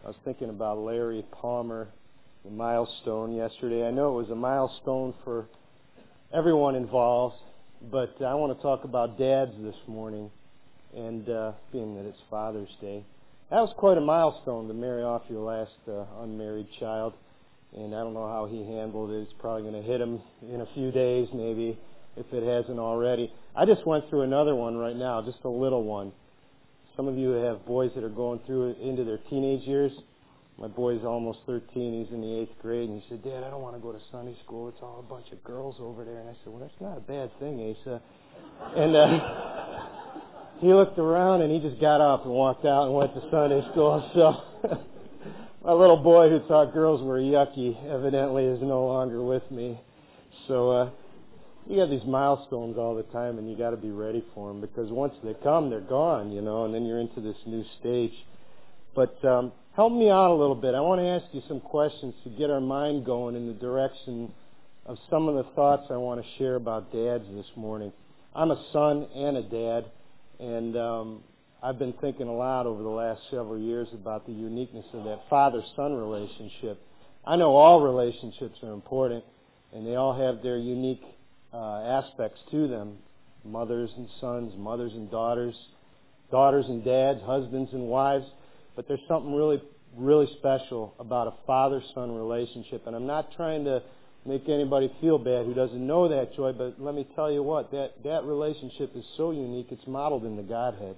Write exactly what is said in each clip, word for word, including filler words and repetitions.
I was thinking about Larry Palmer, the milestone yesterday. I know it was a milestone for everyone involved, but I want to talk about dads this morning, and uh, being that it's Father's Day. That was quite a milestone to marry off your last uh, unmarried child, and I don't know how he handled it. It's probably going to hit him in a few days, maybe, if it hasn't already. I just went through another one right now, just a little one. Some of you have boys that are going through it into their teenage years. My boy's almost thirteen. He's in the eighth grade, and he said, "Dad, I don't want to go to Sunday school. It's all a bunch of girls over there." And I said, "Well, that's not a bad thing, Asa." And uh, he looked around, and he just got up and walked out and went to Sunday school. So my little boy who thought girls were yucky evidently is no longer with me. So uh, you have these milestones all the time, and you got to be ready for them, because once they come, they're gone, you know, and then you're into this new stage. But um, help me out a little bit. I want to ask you some questions to get our mind going in the direction of some of the thoughts I want to share about dads this morning. I'm a son and a dad, and um, I've been thinking a lot over the last several years about the uniqueness of that father-son relationship. I know all relationships are important, and they all have their unique Uh, aspects to them. Mothers and sons, mothers and daughters, daughters and dads, husbands and wives. But there's something really, really special about a father-son relationship. And I'm not trying to make anybody feel bad who doesn't know that joy, but let me tell you what, that, that relationship is so unique, it's modeled in the Godhead.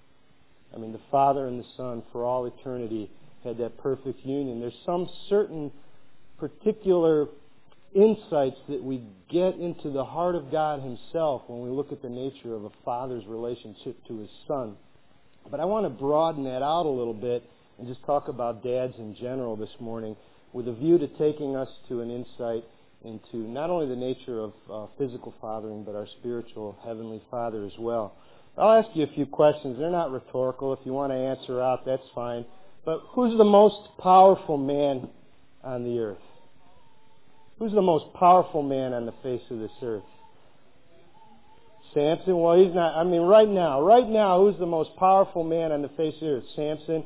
I mean, the Father and the Son, for all eternity, had that perfect union. There's some certain particular insights that we get into the heart of God Himself when we look at the nature of a father's relationship to his son. But I want to broaden that out a little bit and just talk about dads in general this morning, with a view to taking us to an insight into not only the nature of uh, physical fathering, but our spiritual Heavenly Father as well. I'll ask you a few questions. They're not rhetorical. If you want to answer out, that's fine. But who's the most powerful man on the earth? Who's the most powerful man on the face of this earth? Samson? Well, he's not. I mean, right now, right now, who's the most powerful man on the face of the earth? Samson?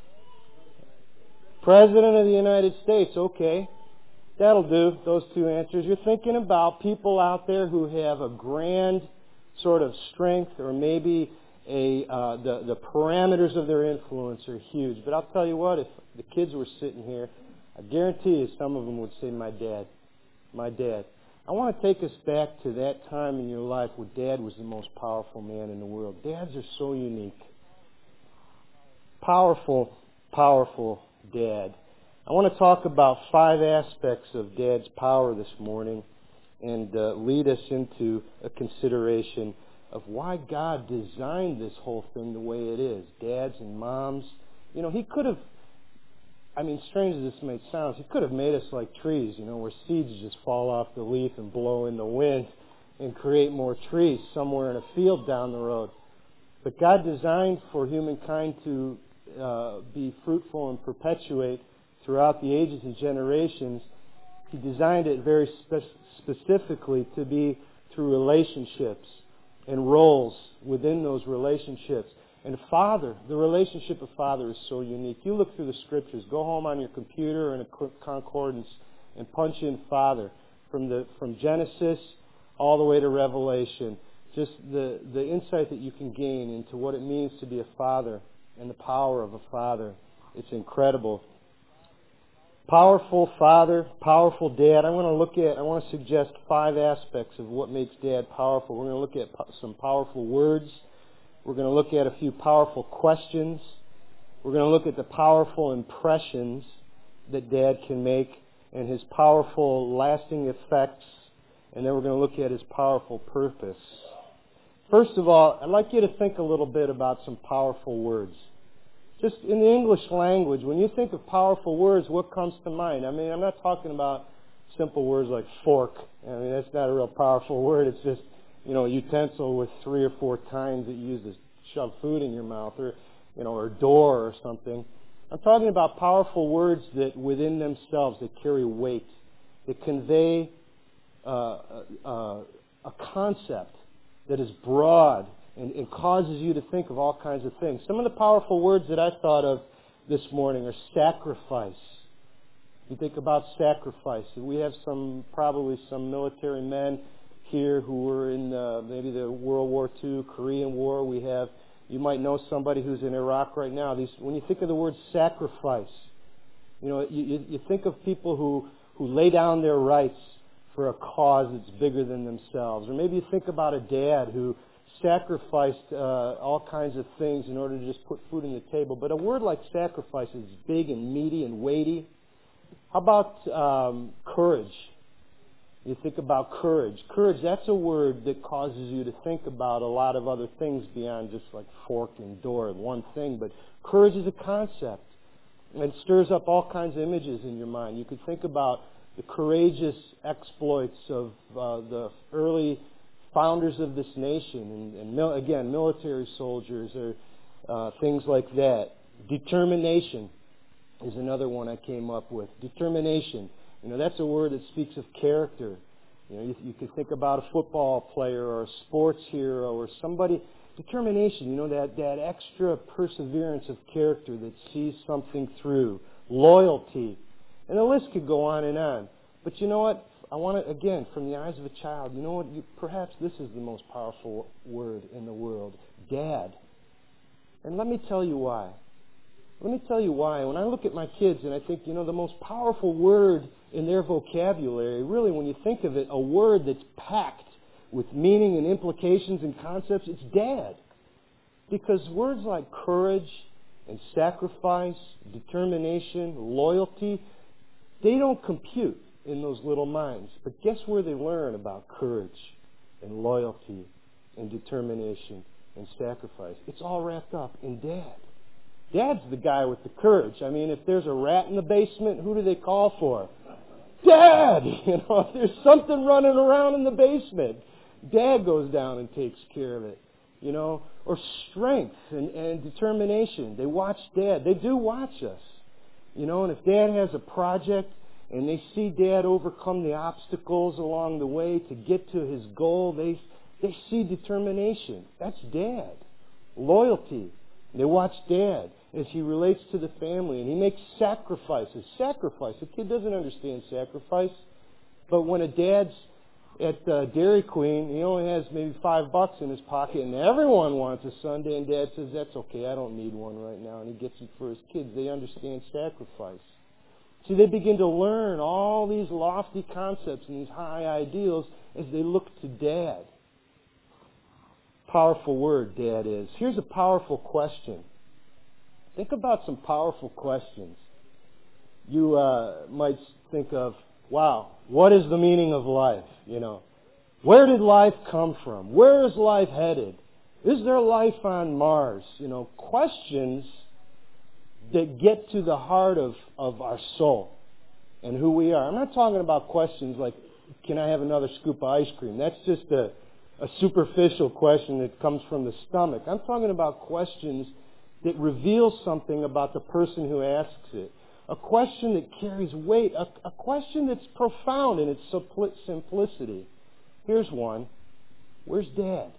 President of the United States. Okay. That'll do, those two answers. You're thinking about people out there who have a grand sort of strength, or maybe a uh, the, the parameters of their influence are huge. But I'll tell you what, if the kids were sitting here, I guarantee you some of them would say, my dad. My dad. I want to take us back to that time in your life where Dad was the most powerful man in the world. Dads are so unique. Powerful, powerful dad. I want to talk about five aspects of Dad's power this morning, and uh, lead us into a consideration of why God designed this whole thing the way it is. Dads and moms. You know, He could have I mean, strange as this may sound, He could have made us like trees, you know, where seeds just fall off the leaf and blow in the wind and create more trees somewhere in a field down the road. But God designed for humankind to uh, be fruitful and perpetuate throughout the ages and generations. He designed it very spe- specifically to be through relationships and roles within those relationships. And Father, the relationship of Father is so unique. You look through the Scriptures. Go home on your computer or in a concordance and punch in Father. From the from Genesis all the way to Revelation. Just the, the insight that you can gain into what it means to be a father and the power of a father. It's incredible. Powerful father, powerful dad. I want to look at, I want to suggest five aspects of what makes Dad powerful. We're going to look at some powerful words. We're going to look at a few powerful questions. We're going to look at the powerful impressions that Dad can make and his powerful lasting effects. And then we're going to look at his powerful purpose. First of all, I'd like you to think a little bit about some powerful words. Just in the English language, when you think of powerful words, what comes to mind? I mean, I'm not talking about simple words like fork. I mean, that's not a real powerful word. It's just, you know, a utensil with three or four tines that you use to shove food in your mouth, or, you know, or door or something. I'm talking about powerful words that within themselves, that carry weight, that convey uh, uh, a concept that is broad and, and causes you to think of all kinds of things. Some of the powerful words that I thought of this morning are sacrifice. You think about sacrifice. We have some, probably some military men here who were in uh, maybe the World War Two, Korean War. We have, you might know somebody who's in Iraq right now. These, when you think of the word sacrifice, you know, you, you, you think of people who, who lay down their rights for a cause that's bigger than themselves. Or maybe you think about a dad who sacrificed uh, all kinds of things in order to just put food on the table. But a word like sacrifice is big and meaty and weighty. How about um, courage? You think about courage. Courage, that's a word that causes you to think about a lot of other things beyond just like fork and door and one thing. But courage is a concept. And it stirs up all kinds of images in your mind. You could think about the courageous exploits of uh, the early founders of this nation, and, and mil- again, military soldiers or uh, things like that. Determination is another one I came up with. Determination. You know, that's a word that speaks of character. You know, you, you could think about a football player or a sports hero or somebody. Determination, you know, that, that extra perseverance of character that sees something through. Loyalty. And the list could go on and on. But you know what? I want to, again, from the eyes of a child, you know what? You, perhaps this is the most powerful word in the world. Dad. And let me tell you why. Let me tell you why. When I look at my kids and I think, you know, the most powerful word in their vocabulary, really, when you think of it, a word that's packed with meaning and implications and concepts, it's dad. Because words like courage and sacrifice, determination, loyalty, they don't compute in those little minds. But guess where they learn about courage and loyalty and determination and sacrifice? It's all wrapped up in dad. Dad's the guy with the courage. I mean, if there's a rat in the basement, who do they call for? Dad! You know, if there's something running around in the basement, Dad goes down and takes care of it. You know, or strength and, and determination. They watch Dad. They do watch us. You know, and if Dad has a project and they see Dad overcome the obstacles along the way to get to his goal, they they see determination. That's Dad. Loyalty. They watch Dad as he relates to the family and he makes sacrifices. Sacrifice. A kid doesn't understand sacrifice. But when a dad's at uh, Dairy Queen, he only has maybe five bucks in his pocket and everyone wants a sundae, and Dad says, that's okay, I don't need one right now, and he gets it for his kids. They understand sacrifice. See, they begin to learn all these lofty concepts and these high ideals as they look to Dad. Powerful word, Dad is. Here's a powerful question. Think about some powerful questions. You uh, might think of, wow, what is the meaning of life? You know, where did life come from? Where is life headed? Is there life on Mars? You know, questions that get to the heart of, of our soul and who we are. I'm not talking about questions like, can I have another scoop of ice cream? That's just a, a superficial question that comes from the stomach. I'm talking about questions that reveal something about the person who asks it. A question that carries weight. A, a question that's profound in its simplicity. Here's one. Where's Dad?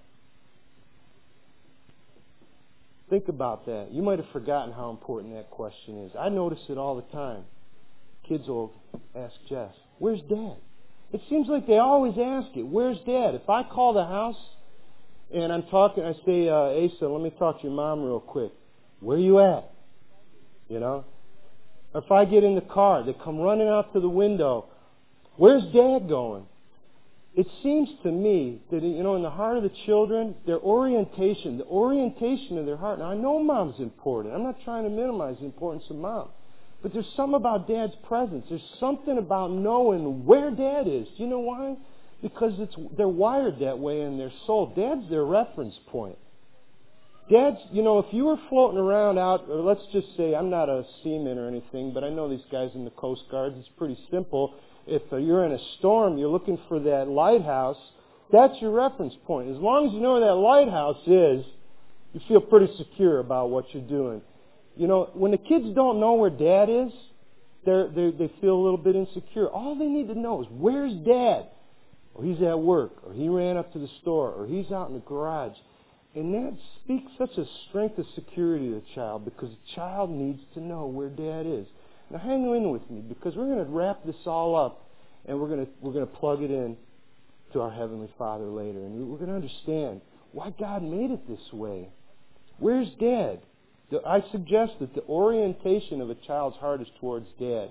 Think about that. You might have forgotten how important that question is. I notice it all the time. Kids will ask Jess, where's Dad? It seems like they always ask it. Where's Dad? If I call the house and I'm talking, I say, uh, Asa, let me talk to your mom real quick. Where you at? You know? If I get in the car, they come running out to the window. Where's Dad going? It seems to me that, you know, in the heart of the children, their orientation, the orientation of their heart. Now, I know Mom's important. I'm not trying to minimize the importance of Mom. But there's something about Dad's presence. There's something about knowing where Dad is. Do you know why? Because it's they're wired that way in their soul. Dad's their reference point. Dad's, you know, if you were floating around out, or let's just say, I'm not a seaman or anything, but I know these guys in the Coast Guard, it's pretty simple. If you're in a storm, you're looking for that lighthouse, that's your reference point. As long as you know where that lighthouse is, you feel pretty secure about what you're doing. You know, when the kids don't know where Dad is, they're, they're, they feel a little bit insecure. All they need to know is, where's Dad? Or he's at work, or he ran up to the store, or he's out in the garage. And that speaks such a strength of security to the child, because the child needs to know where Dad is. Now hang in with me, because we're going to wrap this all up, and we're going to we're going to plug it in to our Heavenly Father later, and we're going to understand why God made it this way. Where's Dad? I suggest that the orientation of a child's heart is towards Dad.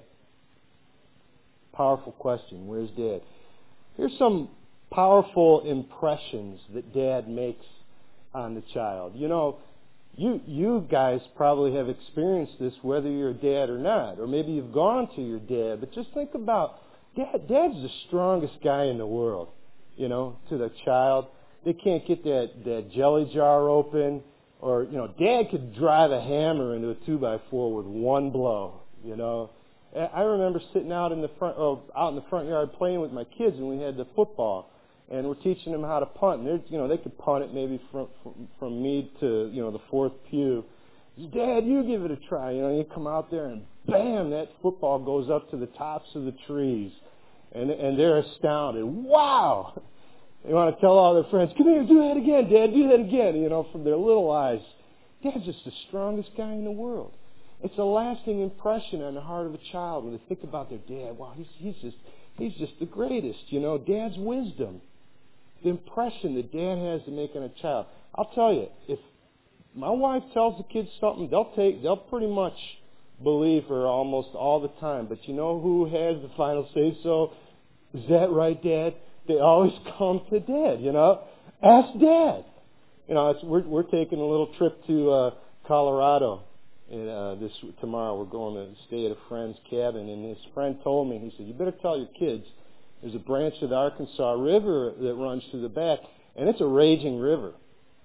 Powerful question. Where's Dad? Here's some powerful impressions that Dad makes on the child. You know, you you guys probably have experienced this, whether you're a dad or not, or maybe you've gone to your dad. But just think about Dad. Dad's the strongest guy in the world. You know, to the child, they can't get that that jelly jar open. Or, you know, Dad could drive a hammer into a two by four with one blow, you know. I remember sitting out in the front, oh, out in the front yard playing with my kids, and we had the football, and we're teaching them how to punt. And they're, you know, they could punt it maybe from, from from me to, you know, the fourth pew. Dad, you give it a try. You know, you come out there and bam, that football goes up to the tops of the trees, and and they're astounded. Wow. They want to tell all their friends, come here, do that again, Dad, do that again, you know, from their little eyes. Dad's just the strongest guy in the world. It's a lasting impression on the heart of a child when they think about their dad. Wow, he's, he's just he's just the greatest, you know. Dad's wisdom, the impression that Dad has to make on a child. I'll tell you, if my wife tells the kids something, they'll take, they'll pretty much believe her almost all the time. But you know who has the final say so? Is that right, Dad? They always come to Dad, you know. Ask Dad. You know, it's, we're we're taking a little trip to uh, Colorado, and uh, this tomorrow we're going to stay at a friend's cabin. And his friend told me, he said, "You better tell your kids there's a branch of the Arkansas River that runs through the back, and it's a raging river."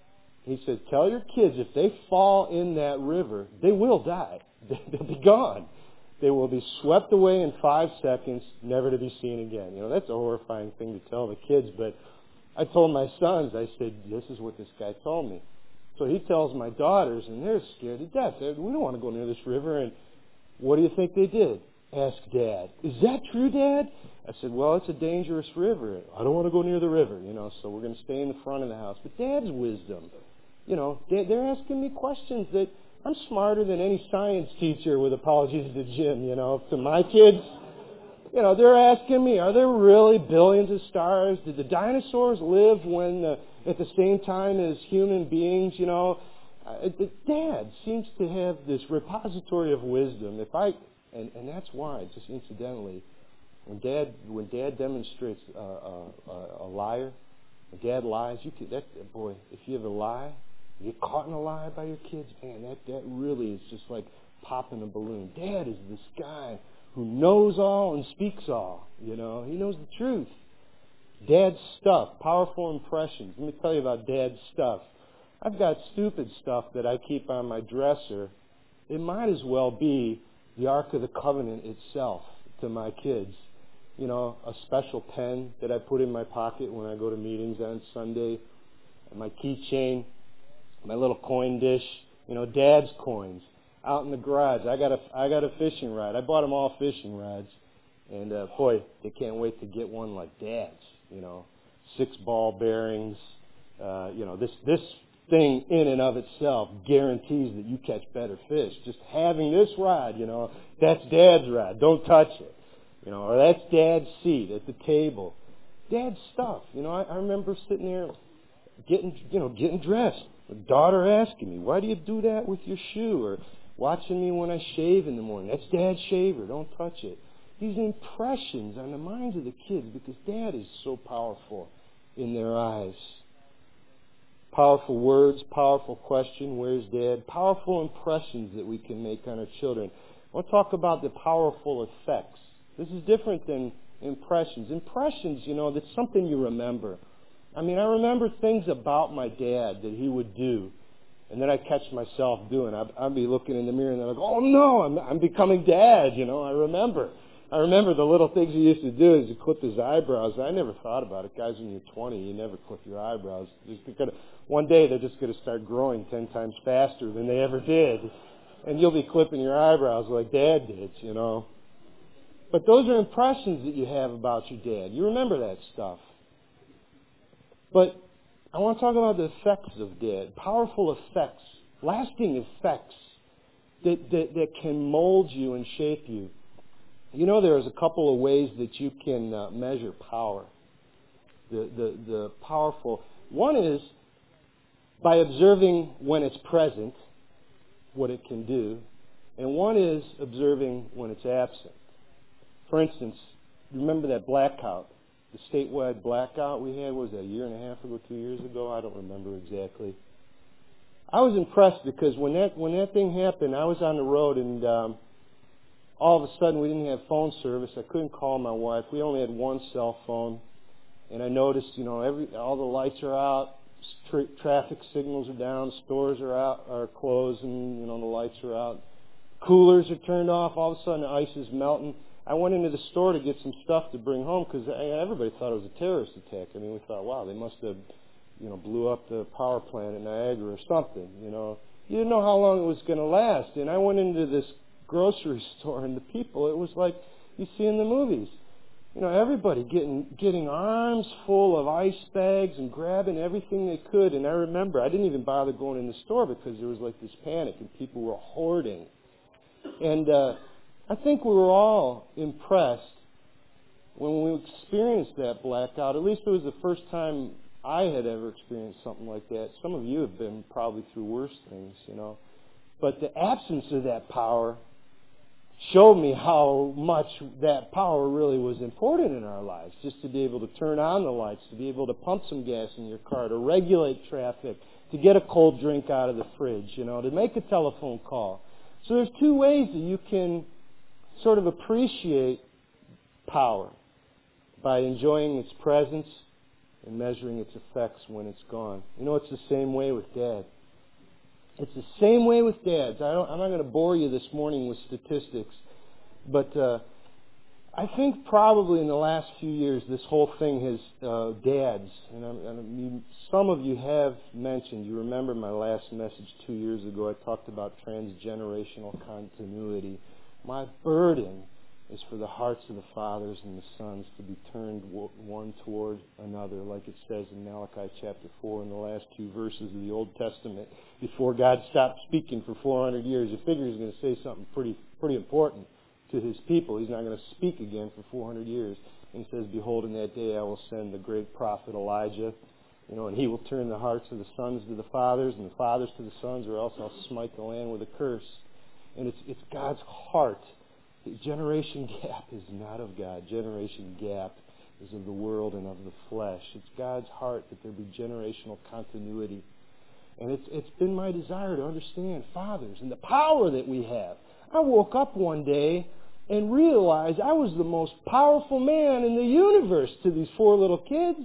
He said, "Tell your kids if they fall in that river, they will die. They'll be gone. They will be swept away in five seconds, never to be seen again." You know, that's a horrifying thing to tell the kids, but I told my sons, I said, this is what this guy told me. So he tells my daughters, and they're scared to death. They're, we don't want to go near this river. And what do you think they did? Ask Dad. Is that true, Dad? I said, well, it's a dangerous river. I don't want to go near the river, you know, so we're going to stay in the front of the house. But Dad's wisdom, you know, they're asking me questions that I'm smarter than any science teacher, with apologies to Jim, you know, to my kids. You know, they're asking me, are there really billions of stars? Did the dinosaurs live when uh, at the same time as human beings, you know? Uh, Dad seems to have this repository of wisdom. If I, and, and that's why, just incidentally, when Dad when Dad demonstrates uh, a, a, a liar, when Dad lies, you can, that boy, if you have a lie, you get caught in a lie by your kids, man, that, that really is just like popping a balloon. Dad is this guy who knows all and speaks all. You know, he knows the truth. Dad's stuff, powerful impressions. Let me tell you about Dad's stuff. I've got stupid stuff that I keep on my dresser. It might as well be the Ark of the Covenant itself to my kids. You know, a special pen that I put in my pocket when I go to meetings on Sunday, my keychain, my little coin dish, you know, Dad's coins. Out in the garage, I got a I got a fishing rod. I bought them all fishing rods, and uh, boy, they can't wait to get one like Dad's. You know, six ball bearings. Uh, you know, this this thing in and of itself guarantees that you catch better fish. Just having this rod, you know, that's Dad's rod. Don't touch it. You know, or that's Dad's seat at the table. Dad's stuff. You know, I, I remember sitting there getting you know getting dressed. A daughter asking me, "Why do you do that with your shoe?" Or watching me when I shave in the morning. That's Dad's shaver. Don't touch it. These impressions on the minds of the kids, because Dad is so powerful in their eyes. Powerful words, powerful question, where's Dad? Powerful impressions that we can make on our children. I want to talk about the powerful effects. This is different than impressions. Impressions, you know, that's something you remember. I mean, I remember things about my dad that he would do. And then I catch myself doing. I'd, I'd be looking in the mirror and I'm like, oh no, I'm, I'm becoming Dad. You know, I remember. I remember the little things he used to do is he clip his eyebrows. I never thought about it. Guys, when you're twenty, you never clip your eyebrows. Gonna, one day they're just going to start growing ten times faster than they ever did. And you'll be clipping your eyebrows like Dad did, you know. But those are impressions that you have about your dad. You remember that stuff. But I want to talk about the effects of dad, powerful effects, lasting effects that, that, that can mold you and shape you. You know, there's a couple of ways that you can uh, measure power. The, the, the powerful. One is by observing when it's present, what it can do. And one is observing when it's absent. For instance, remember that blackout, the statewide blackout we had, was that a year and a half ago, two years ago? I don't remember exactly. I was impressed because when that when that thing happened, I was on the road and um, all of a sudden we didn't have phone service. I couldn't call my wife. We only had one cell phone. And I noticed, you know, every all the lights are out, tra- traffic signals are down, stores are out, are closed, and, you know, the lights are out. Coolers are turned off. All of a sudden the ice is melting. I went into the store to get some stuff to bring home because everybody thought it was a terrorist attack. I mean, we thought, wow, they must have, you know, blew up the power plant at Niagara or something, you know. You didn't know how long it was going to last. And I went into this grocery store, and the people, it was like you see in the movies. You know, everybody getting getting arms full of ice bags and grabbing everything they could. And I remember, I didn't even bother going in the store because there was like this panic and people were hoarding. And uh, I think we were all impressed when we experienced that blackout. At least it was the first time I had ever experienced something like that. Some of you have been probably through worse things, you know. But the absence of that power showed me how much that power really was important in our lives. Just to be able to turn on the lights, to be able to pump some gas in your car, to regulate traffic, to get a cold drink out of the fridge, you know, to make a telephone call. So there's two ways that you can sort of appreciate power: by enjoying its presence and measuring its effects when it's gone. You know, it's the same way with Dad. It's the same way with dads. I don't, I'm not going to bore you this morning with statistics, but uh, I think probably in the last few years this whole thing has, uh, dads, and, I, and you, some of you have mentioned, you remember my last message two years ago, I talked about transgenerational continuity. My burden is for the hearts of the fathers and the sons to be turned one toward another, like it says in Malachi chapter four in the last two verses of the Old Testament. Before God stopped speaking for four hundred years, you figure He's going to say something pretty pretty important to His people. He's not going to speak again for four hundred years. And He says, "Behold, in that day I will send the great prophet Elijah, you know, and he will turn the hearts of the sons to the fathers and the fathers to the sons, or else I'll smite the land with a curse." And it's it's God's heart. The generation gap is not of God. Generation gap is of the world and of the flesh. It's God's heart that there be generational continuity. And it's it's been my desire to understand fathers and the power that we have. I woke up one day and realized I was the most powerful man in the universe to these four little kids.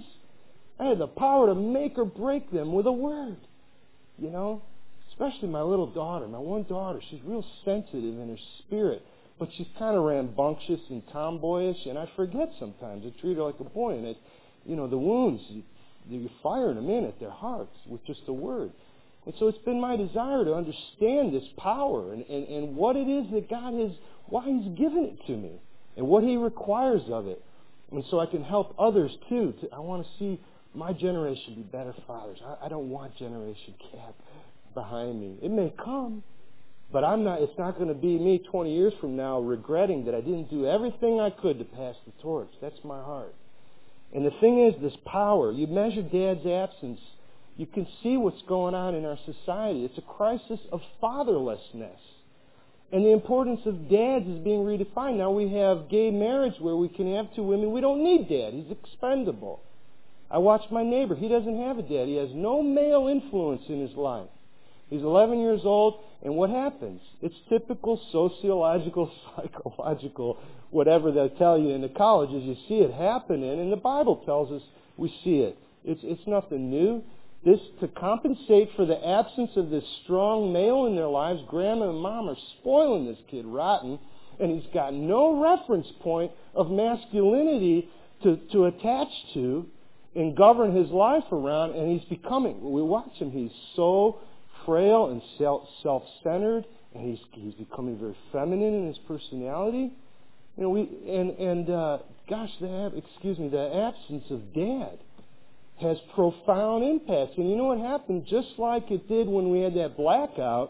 I had the power to make or break them with a word. You know? Especially my little daughter. My one daughter, she's real sensitive in her spirit. But she's kind of rambunctious and tomboyish, and I forget sometimes. I treat her like a boy, and it, you know, the wounds, you, you're firing them in at their hearts with just a word. And so it's been my desire to understand this power and, and, and what it is that God has, why He's given it to me, and what He requires of it. And so I can help others too. To, I want to see my generation be better fathers. I, I don't want generation gap behind me. It may come. But I'm not. It's not going to be me twenty years from now regretting that I didn't do everything I could to pass the torch. That's my heart. And the thing is, this power, you measure Dad's absence, you can see what's going on in our society. It's a crisis of fatherlessness. And the importance of dads is being redefined. Now we have gay marriage where we can have two women. We don't need Dad. He's expendable. I watch my neighbor. He doesn't have a dad. He has no male influence in his life. He's eleven years old, and what happens? It's typical sociological, psychological, whatever they tell you in the colleges. You see it happening, and the Bible tells us we see it. It's it's nothing new. This, to compensate for the absence of this strong male in their lives, Grandma and Mom are spoiling this kid rotten, and he's got no reference point of masculinity to, to attach to and govern his life around, and he's becoming, we watch him, he's so frail and self-centered, and he's he's becoming very feminine in his personality. You know, we and and uh, gosh, the excuse me, the absence of Dad has profound impacts. And you know what happened? Just like it did when we had that blackout,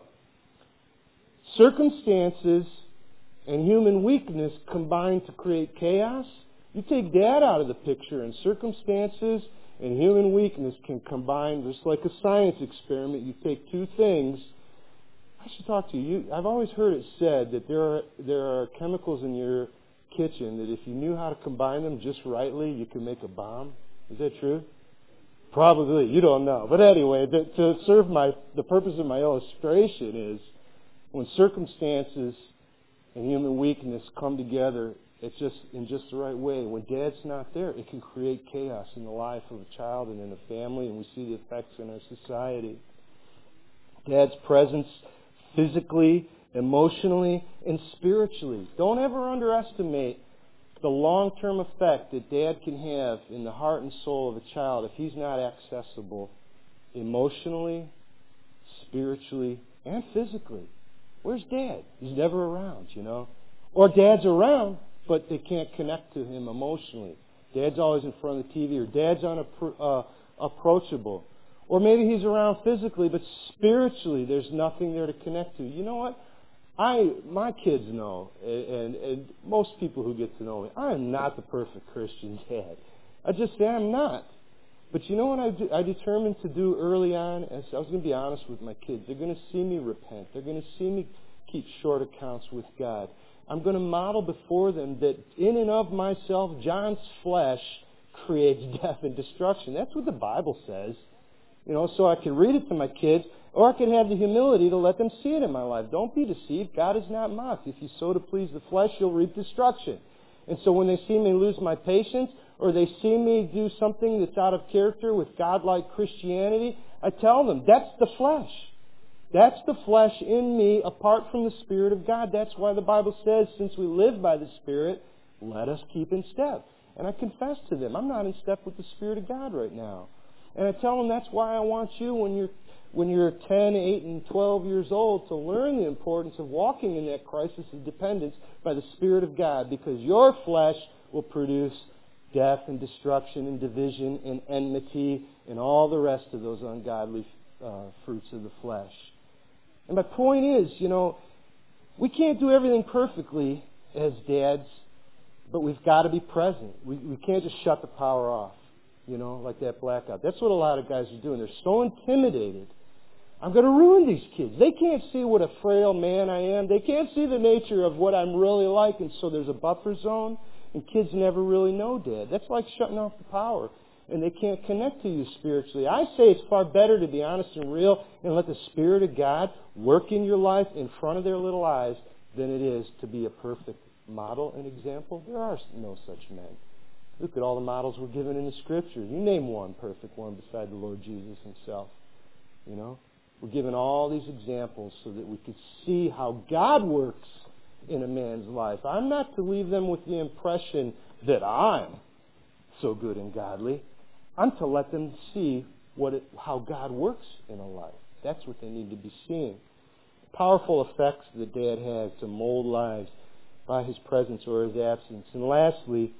circumstances and human weakness combine to create chaos. You take Dad out of the picture, and circumstances and human weakness can combine just like a science experiment. You take two things. I should talk to you. you I've always heard it said that there are there are chemicals in your kitchen that if you knew how to combine them just rightly, you could make a bomb. Is that true? Probably. You don't know. But anyway, the, to serve my the purpose of my illustration is when circumstances and human weakness come together, it's just in just the right way. When Dad's not there, it can create chaos in the life of a child and in a family, and we see the effects in our society. Dad's presence physically, emotionally, and spiritually. Don't ever underestimate the long-term effect that Dad can have in the heart and soul of a child if he's not accessible emotionally, spiritually, and physically. Where's Dad? He's never around, you know. Or Dad's around, but they can't connect to him emotionally. Dad's always in front of the T V, or Dad's unapproachable. Uh, approachable. Or maybe he's around physically, but spiritually there's nothing there to connect to. You know what? I my kids know, and, and most people who get to know me, I am not the perfect Christian dad. I just say I'm not. But you know what I, do, I determined to do early on? As I was going to be honest with my kids. They're going to see me repent. They're going to see me keep short accounts with God. I'm going to model before them that in and of myself, John's flesh creates death and destruction. That's what the Bible says. You know, so I can read it to my kids, or I can have the humility to let them see it in my life. Don't be deceived. God is not mocked. If you sow to please the flesh, you'll reap destruction. And so when they see me lose my patience, or they see me do something that's out of character with God-like Christianity, I tell them, that's the flesh. That's the flesh in me apart from the Spirit of God. That's why the Bible says, since we live by the Spirit, let us keep in step. And I confess to them, I'm not in step with the Spirit of God right now. And I tell them that's why I want you, when you're when you're ten, eight, and twelve years old, to learn the importance of walking in that crisis of dependence by the Spirit of God, because your flesh will produce death and destruction and division and enmity and all the rest of those ungodly uh, fruits of the flesh. And my point is, you know, we can't do everything perfectly as dads, but we've got to be present. We, we can't just shut the power off, you know, like that blackout. That's what a lot of guys are doing. They're so intimidated. I'm going to ruin these kids. They can't see what a frail man I am. They can't see the nature of what I'm really like, and so there's a buffer zone, and kids never really know Dad. That's like shutting off the power, and they can't connect to you spiritually. I say it's far better to be honest and real and let the Spirit of God work in your life in front of their little eyes than it is to be a perfect model and example. There are no such men. Look at all the models we're given in the Scriptures. You name one perfect one beside the Lord Jesus Himself. You know? We're given all these examples so that we could see how God works in a man's life. I'm not to leave them with the impression that I'm so good and godly. I'm to let them see what it, how God works in a life. That's what they need to be seeing. Powerful effects that Dad has to mold lives by His presence or His absence. And lastly,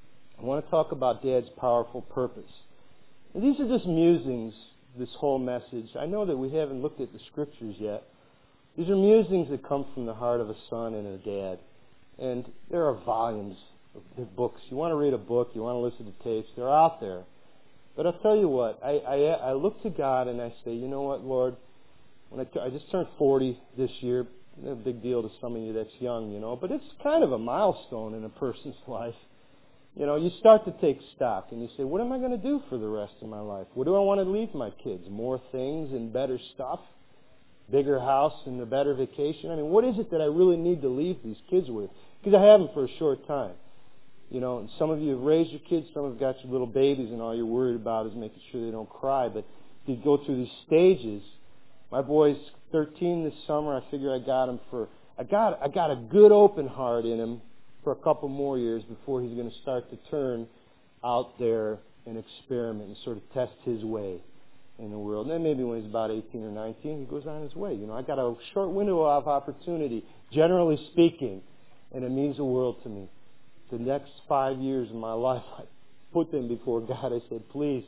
I want to talk about Dad's powerful purpose. And these are just musings, this whole message. I know that we haven't looked at the Scriptures yet. These are musings that come from the heart of a son and a dad. And there are volumes of books. You want to read a book, you want to listen to tapes, they're out there. But I'll tell you what, I, I, I look to God and I say, you know what, Lord, when I, t- I just turned forty this year. It's a big deal to some of you that's young, you know, but it's kind of a milestone in a person's life. You know, you start to take stock and you say, what am I going to do for the rest of my life? What do I want to leave my kids? More things and better stuff? Bigger house and a better vacation? I mean, what is it that I really need to leave these kids with? Because I have them for a short time. You know, and some of you have raised your kids, some have got your little babies, and all you're worried about is making sure they don't cry. But you go through these stages. My boy's thirteen this summer. I figure I got him for, I got, I got a good open heart in him for a couple more years before he's going to start to turn out there and experiment and sort of test his way in the world. And then maybe when he's about eighteen or nineteen, he goes on his way. You know, I got a short window of opportunity, generally speaking, and it means the world to me. The next five years of my life, I put them before God. I said, please,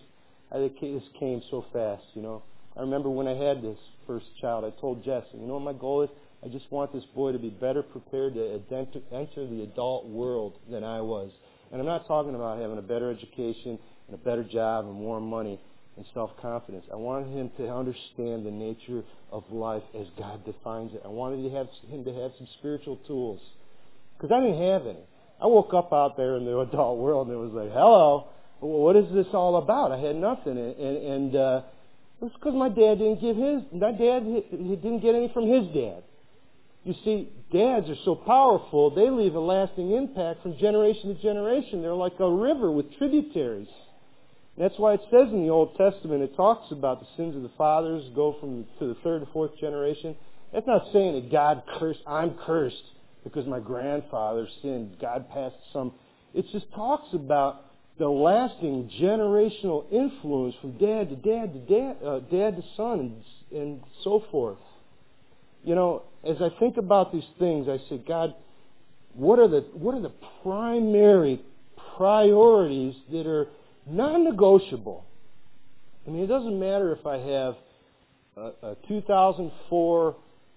I, this came so fast, you know. I remember when I had this first child, I told Jess, you know what my goal is? I just want this boy to be better prepared to enter the adult world than I was. And I'm not talking about having a better education and a better job and more money and self-confidence. I wanted him to understand the nature of life as God defines it. I wanted to have him to have some spiritual tools. Because I didn't have any. I woke up out there in the adult world and it was like, hello, what is this all about? I had nothing. And, and uh, it was because my dad didn't give his, my dad he didn't get any from his dad. You see, dads are so powerful, they leave a lasting impact from generation to generation. They're like a river with tributaries. That's why it says in the Old Testament, it talks about the sins of the fathers go from to the third and fourth generation. That's not saying that God cursed, I'm cursed because my grandfather sinned. God passed some. It just talks about the lasting generational influence from dad to dad to dad, uh, dad to son, and, and so forth. You know, as I think about these things, I say, God, what are the what are the primary priorities that are non-negotiable? I mean, it doesn't matter if I have a, a two thousand four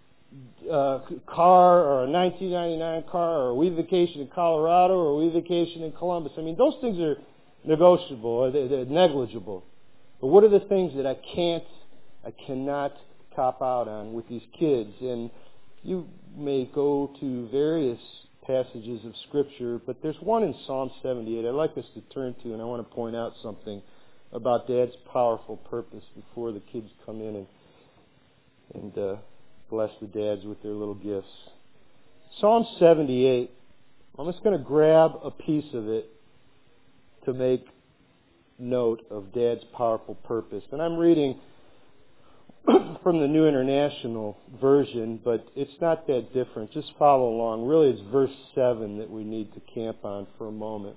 uh, car or a nineteen ninety-nine car, or we vacation in Colorado, or we vacation in Columbus. I mean, those things are negotiable, or they're, they're negligible. But what are the things that I can't, I cannot cop out on with these kids? And you may go to various passages of Scripture, but there's one in Psalm seventy-eight I'd like us to turn to, and I want to point out something about Dad's powerful purpose before the kids come in and and uh, bless the dads with their little gifts. Psalm seventy-eight, I'm just going to grab a piece of it to make note of Dad's powerful purpose. And I'm reading from the New International Version, but it's not that different. Just follow along. Really, it's verse seven that we need to camp on for a moment.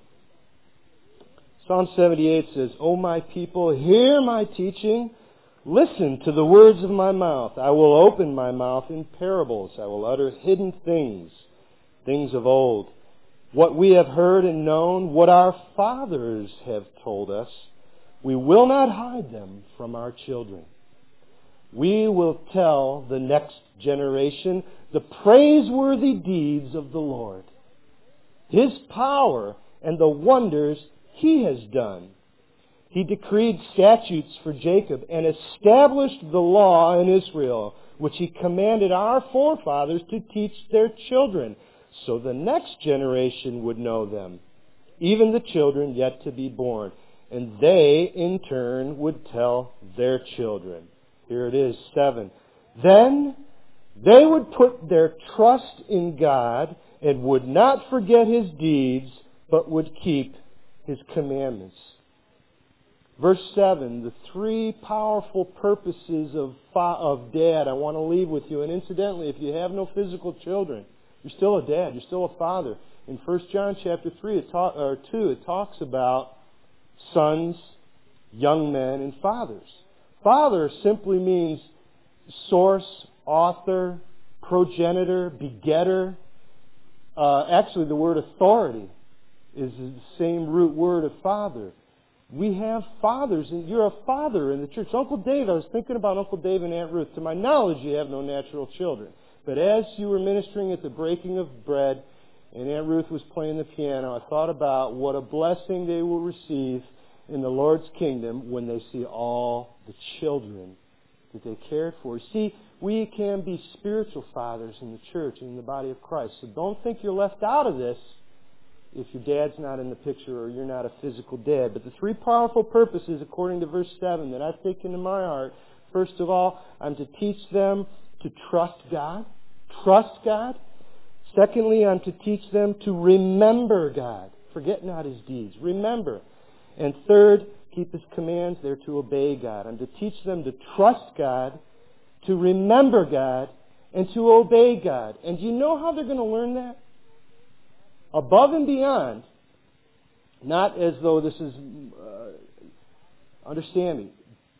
Psalm seventy-eight says, O my people, hear my teaching. Listen to the words of my mouth. I will open my mouth in parables. I will utter hidden things, things of old. What we have heard and known, what our fathers have told us, we will not hide them from our children. We will tell the next generation the praiseworthy deeds of the Lord, His power and the wonders He has done. He decreed statutes for Jacob and established the law in Israel, which He commanded our forefathers to teach their children, so the next generation would know them, even the children yet to be born, and they, in turn, would tell their children. Here it is, seven. Then they would put their trust in God and would not forget His deeds, but would keep His commandments. Verse seven, the three powerful purposes of fa- of Dad I want to leave with you. And incidentally, if you have no physical children, you're still a dad, you're still a father. In First John chapter three, it ta- or two, it talks about sons, young men, and fathers. Father simply means source, author, progenitor, begetter. Uh, actually, the word authority is the same root word of father. We have fathers, and you're a father in the church. Uncle Dave, I was thinking about Uncle Dave and Aunt Ruth. To my knowledge, you have no natural children. But as you were ministering at the breaking of bread, and Aunt Ruth was playing the piano, I thought about what a blessing they will receive in the Lord's kingdom when they see all the children that they cared for. See, we can be spiritual fathers in the church and in the body of Christ. So don't think you're left out of this if your dad's not in the picture or you're not a physical dad. But the three powerful purposes, according to verse seven, that I've taken to my heart, first of all, I'm to teach them to trust God. Trust God. Secondly, I'm to teach them to remember God. Forget not His deeds. Remember. And third, keep His commands. They're to obey God. I'm to teach them to trust God, to remember God, and to obey God. And do you know how they're going to learn that? Above and beyond, not as though this is, uh, understand me,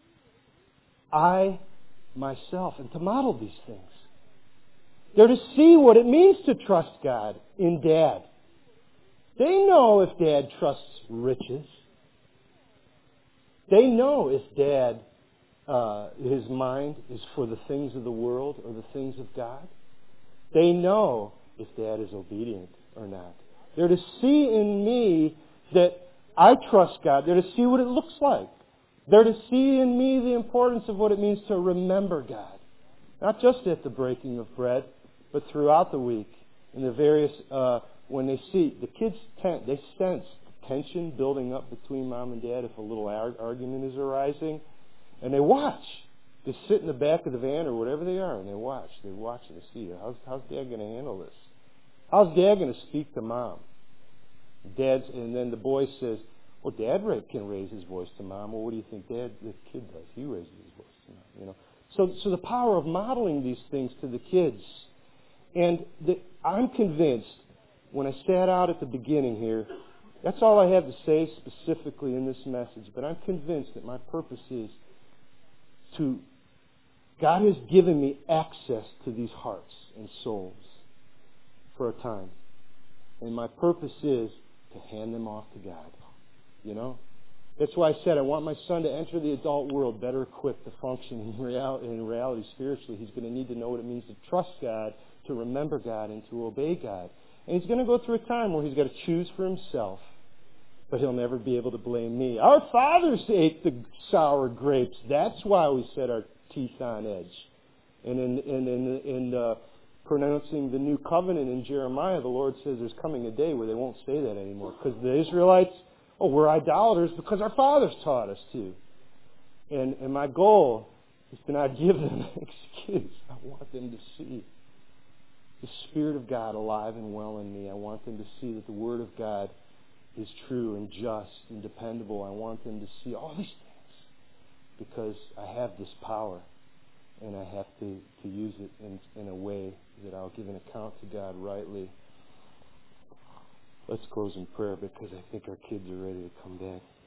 I, myself, and to model these things. They're to see what it means to trust God in Dad. They know if Dad trusts riches. They know if Dad, uh, his mind is for the things of the world or the things of God. They know if Dad is obedient or not. They're to see in me that I trust God. They're to see what it looks like. They're to see in me the importance of what it means to remember God. Not just at the breaking of bread, but throughout the week. In the various, uh, when they see, the kids, ten, they sense tension building up between Mom and Dad if a little ar- argument is arising. And they watch. They sit in the back of the van or whatever they are, and they watch. They watch and they see, how's, how's Dad going to handle this? How's Dad going to speak to Mom? Dad's, and then the boy says, well, Dad can raise his voice to Mom. Well, what do you think Dad, the kid does? He raises his voice to Mom. You know. So, so the power of modeling these things to the kids. And the, I'm convinced, when I sat out at the beginning here, that's all I have to say specifically in this message. But I'm convinced that my purpose is to, God has given me access to these hearts and souls for a time. And my purpose is to hand them off to God. You know? That's why I said I want my son to enter the adult world better equipped to function in reality, in reality spiritually. He's going to need to know what it means to trust God, to remember God, and to obey God. And he's going to go through a time where he's got to choose for himself. But he'll never be able to blame me. Our fathers ate the sour grapes. That's why we set our teeth on edge. And in, in, in, in uh, pronouncing the new covenant in Jeremiah, the Lord says there's coming a day where they won't say that anymore. Because the Israelites, oh, we're idolaters because our fathers taught us to. And, and my goal is to not give them an excuse. I want them to see the Spirit of God alive and well in me. I want them to see that the Word of God is true and just and dependable. I want them to see all these things because I have this power and I have to, to use it in, in a way that I'll give an account to God rightly. Let's close in prayer because I think our kids are ready to come back.